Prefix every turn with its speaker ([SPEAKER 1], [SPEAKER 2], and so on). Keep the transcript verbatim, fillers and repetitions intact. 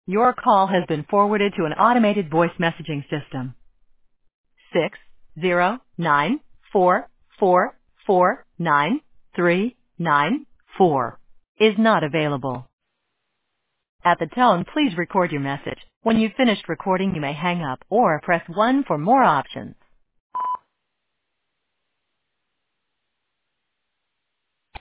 [SPEAKER 1] Your call has been forwarded to an automated voice messaging system. Six zero nine four four four nine three nine four is not available. At the tone, please record your message. When you've finished recording, you may hang up or press one for more options.